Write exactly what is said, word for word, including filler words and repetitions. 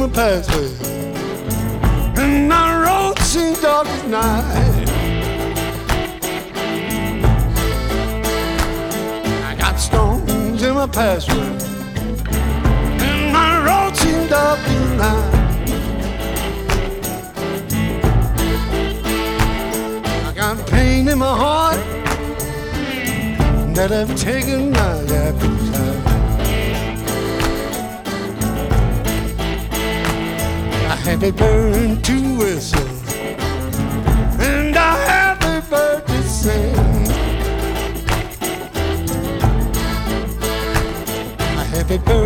my pathway, and my road seems dark as night. I got stones in my pathway, and my road seems dark as night. I got pain in my heart that I've taken my appetite. I have a bird to whistle, and I have a bird to sing. I have a bird